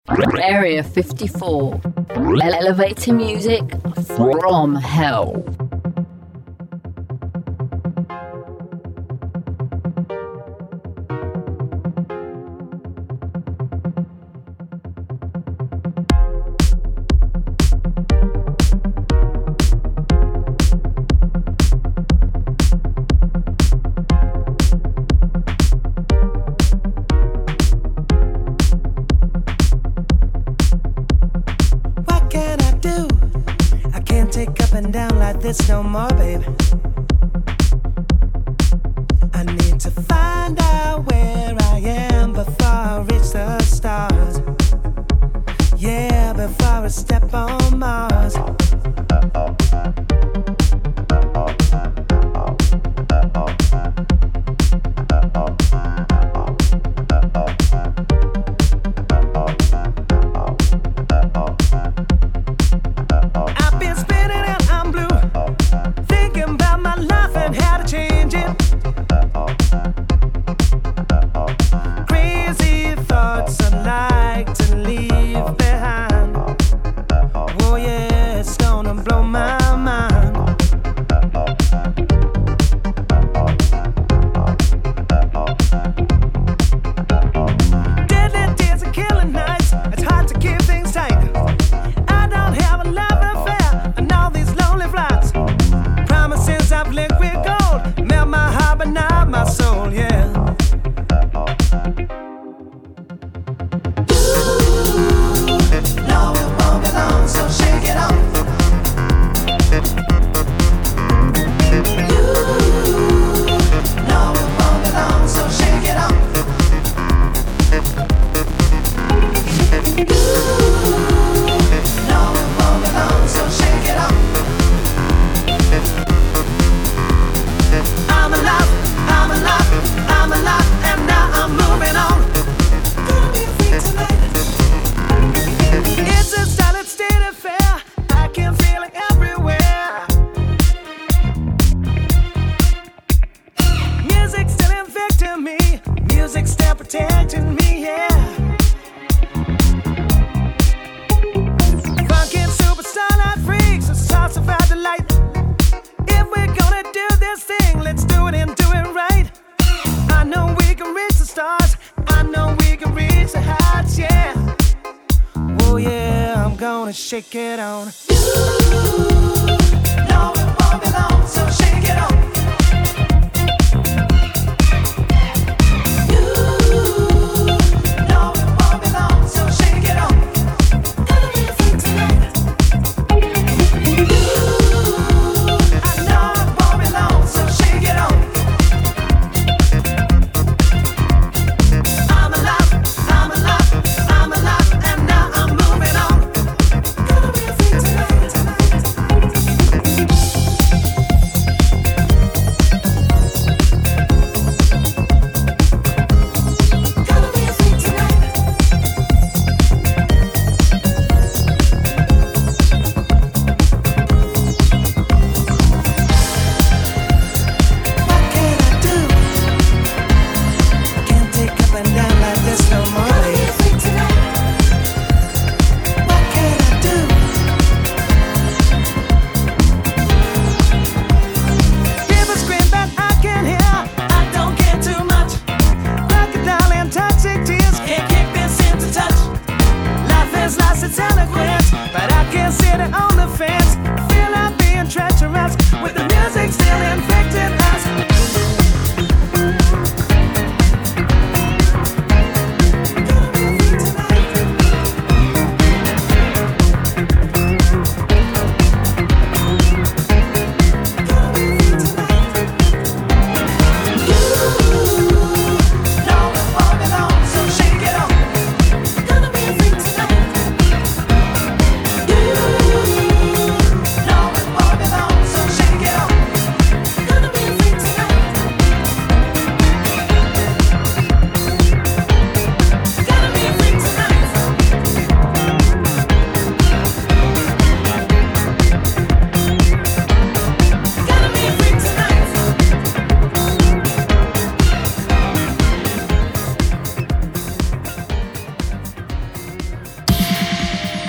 Area 54. Elevator music from hell. This no more, baby. I need to find out where I am before I reach the stars. Yeah, before I step on Mars. Shake it on. No, it won't be long, so shake it on. No, it won't be long, so shake it on. Gonna be a freak tonight. I know it won't be long, so shake it on. I'm alive, I'm alive, I'm alive, and now I'm moving on.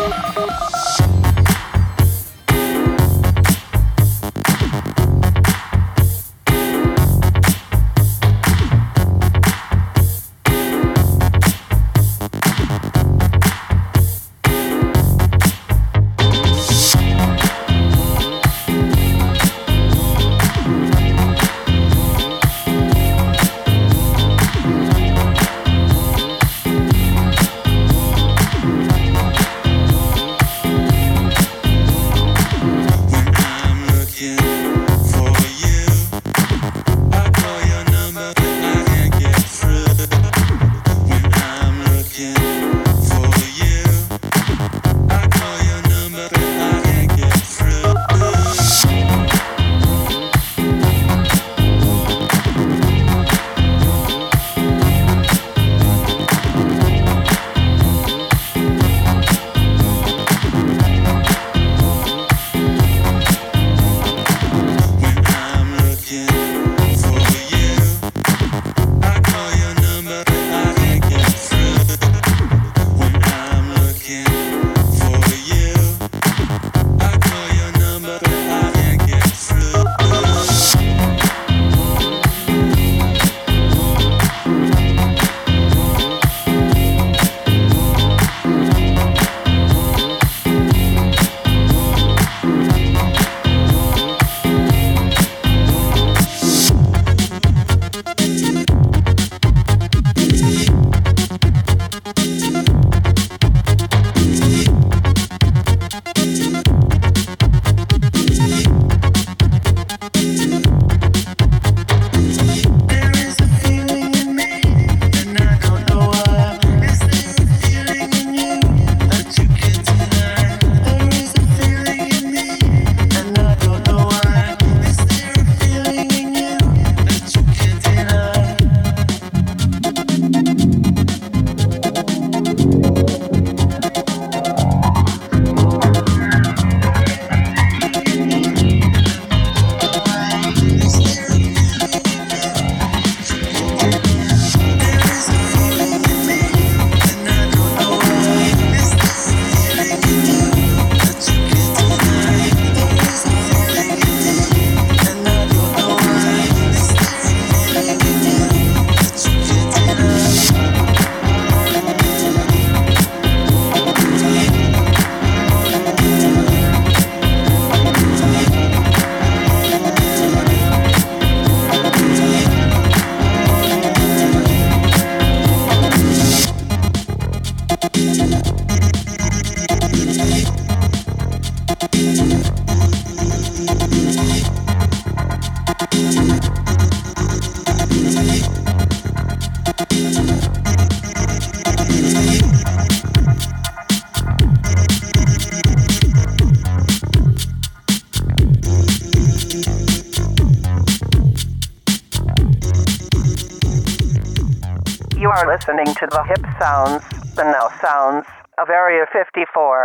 You are listening to the hip sounds, the now sounds of Area 54.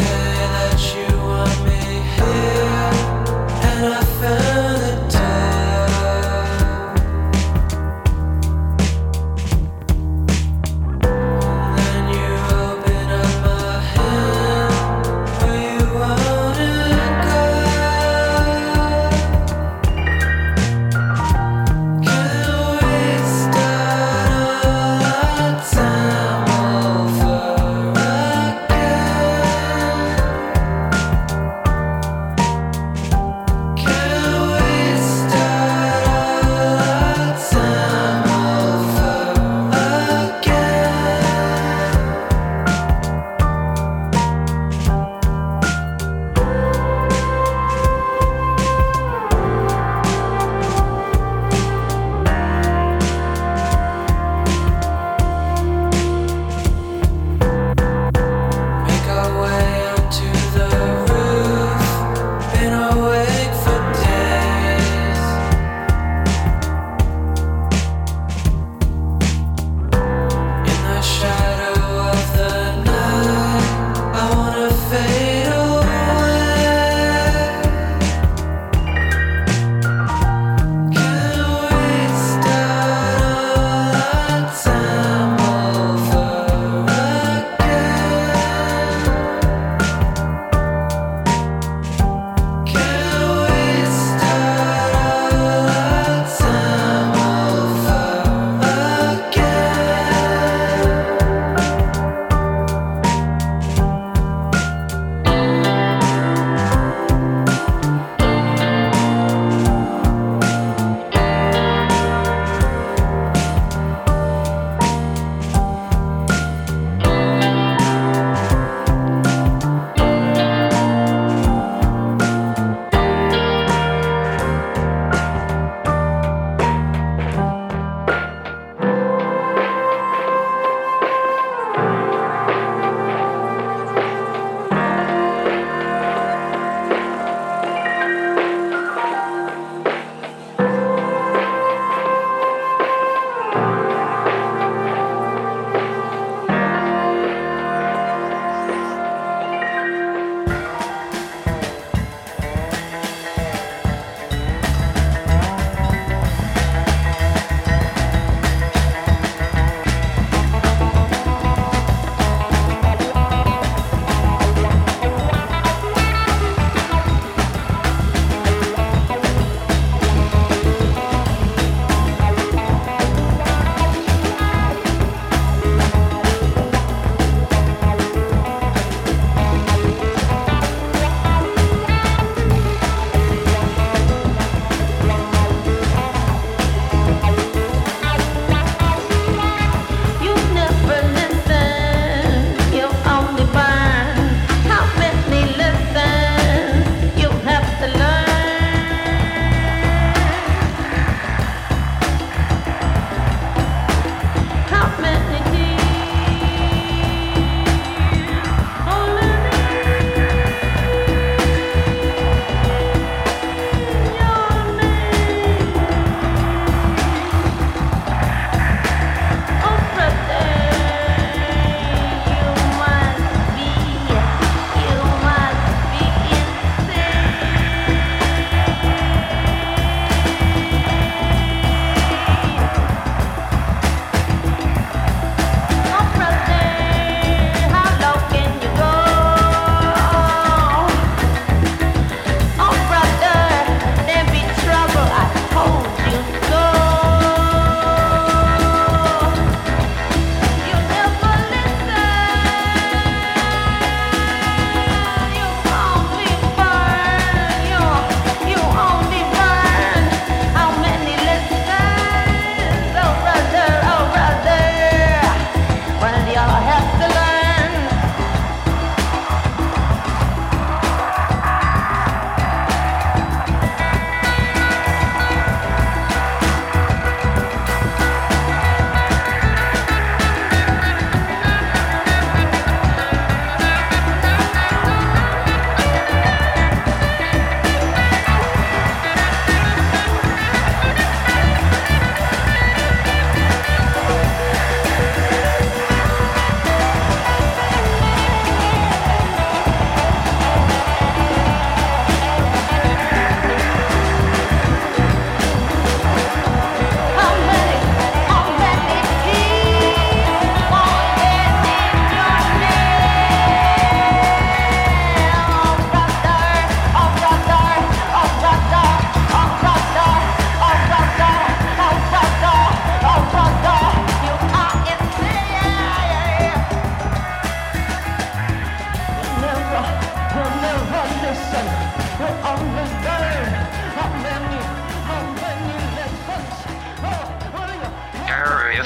And I found the time.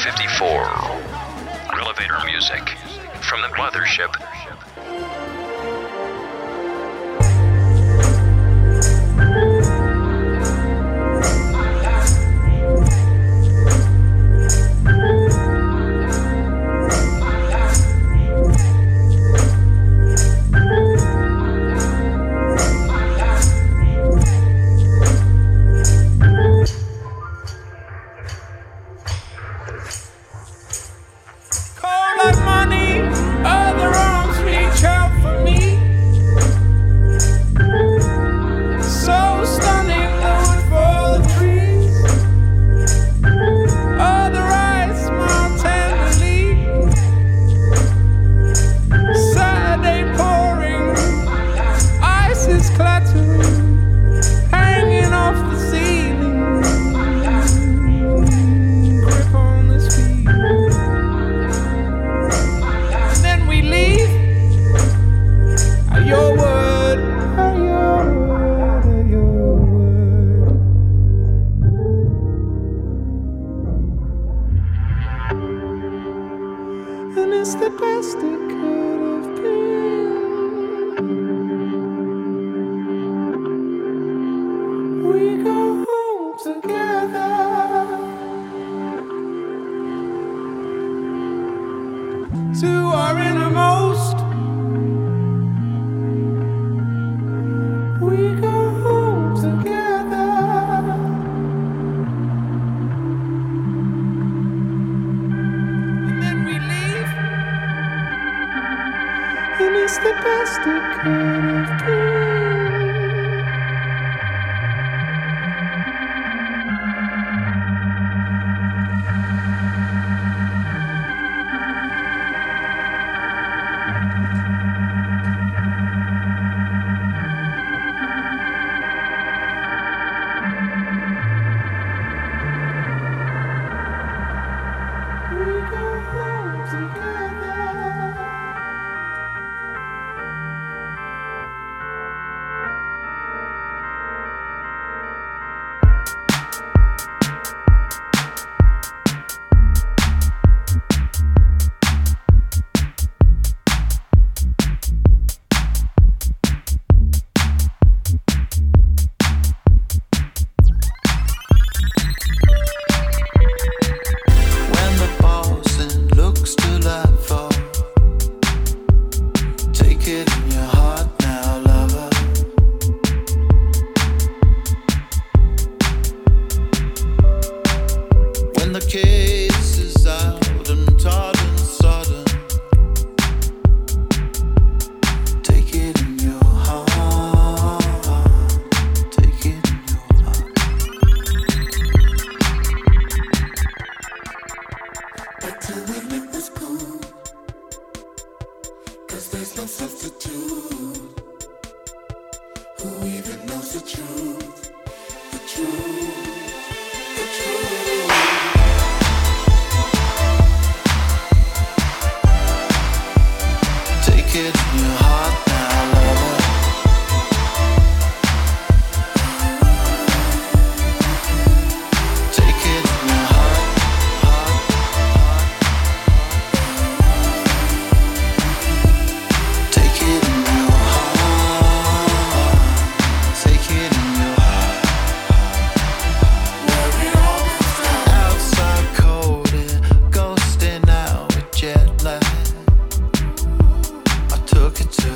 54. Elevator music from the mothership. Took it to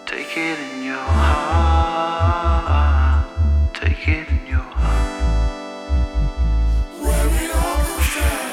Take it in your heart. Take it in your heart. When it all goes down.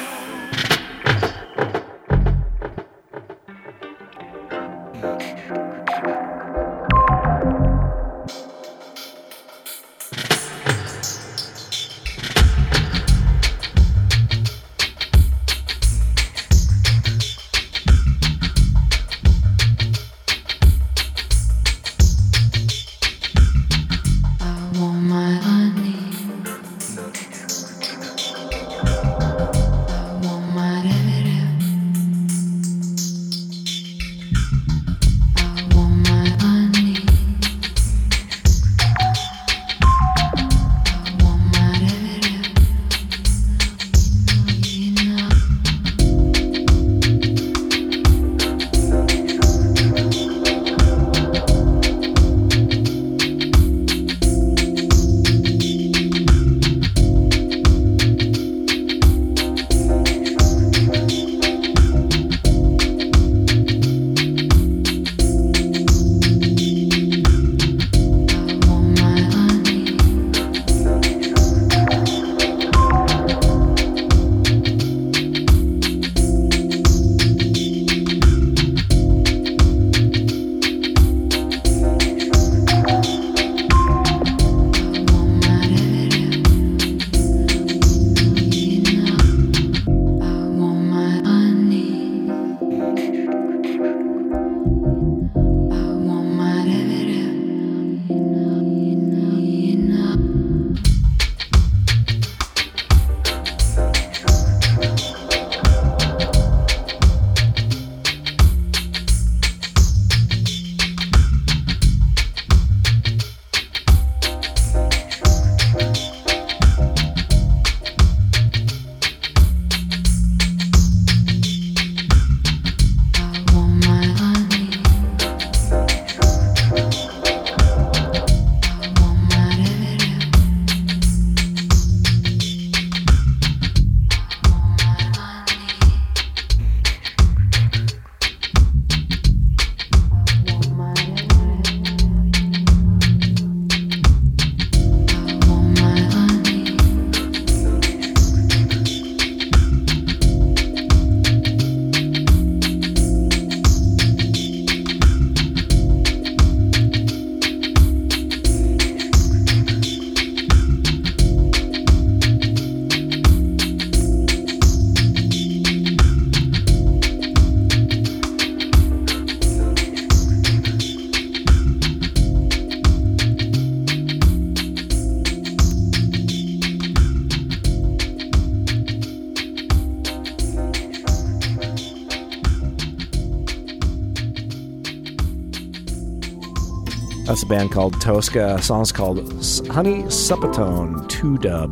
That's a band called Tosca. A song's called Honey Supatone 2-dub.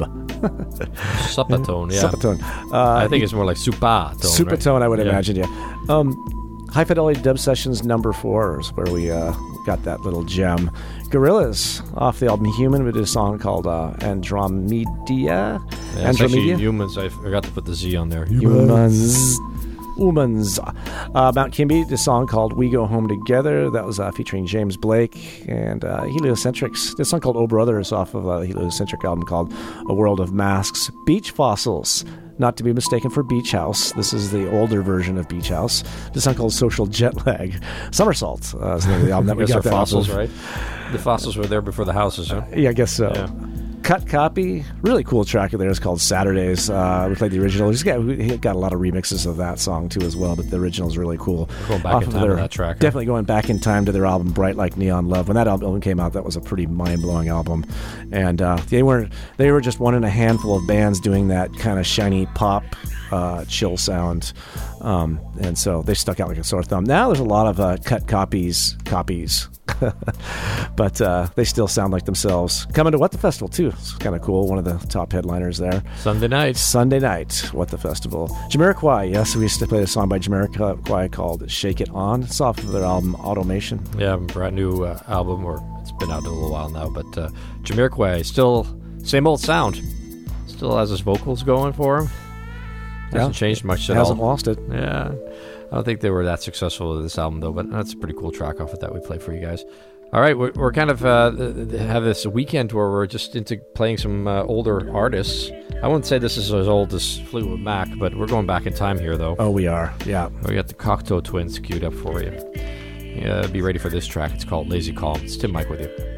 Supatone, yeah. Supatone. I think it's more like Supatone. Supatone, right? I would imagine, yeah. High Fidelity Dub Sessions #4 is where we got that little gem. Gorillaz off the album Human. We did a song called Andromeda. Yeah, it's actually Humans. I forgot to put the Z on there. Humans. Mount Kimby, the song called We Go Home Together. That was featuring James Blake and Heliocentrics. This song called Oh Brothers off of a Heliocentric album called A World of Masks. Beach Fossils, not to be mistaken for Beach House. This is the older version of Beach House. This song called Social Jet Lag. Somersault is the name of the album that we got. The fossils, right? The fossils were there before the houses, huh? Yeah, I guess so. Yeah. Cut Copy, really cool track of theirs called Saturdays. We played the original. We got a lot of remixes of that song too as well, but the original is really cool. We're going back in time to that track. Definitely going back in time to their album Bright Like Neon Love. When that album came out, that was a pretty mind-blowing album. And they were just one in a handful of bands doing that kind of shiny pop chill sound. And so they stuck out like a sore thumb. Now there's a lot of cut copies. But they still sound like themselves. Coming to What the Festival too. It's kind of cool. One of the top headliners there. Sunday night, What the Festival. Jamiroquai. Yes, we used to play a song by Jamiroquai called Shake It On. It's off of their album Automation. Yeah, brand new album, or it's been out a little while now, but Jamiroquai, still same old sound. Still has his vocals going for him. Hasn't changed much at all. Hasn't lost it. Yeah. I don't think they were that successful with this album, though, but that's a pretty cool track off of that we played for you guys. All right, we're kind of have this weekend where we're just into playing some older artists. I wouldn't say this is as old as Fleetwood Mac, but we're going back in time here, though. Oh, we are, yeah. We got the Cocteau Twins queued up for you. Yeah, be ready for this track. It's called Lazy Calm. It's Tim Mike with you.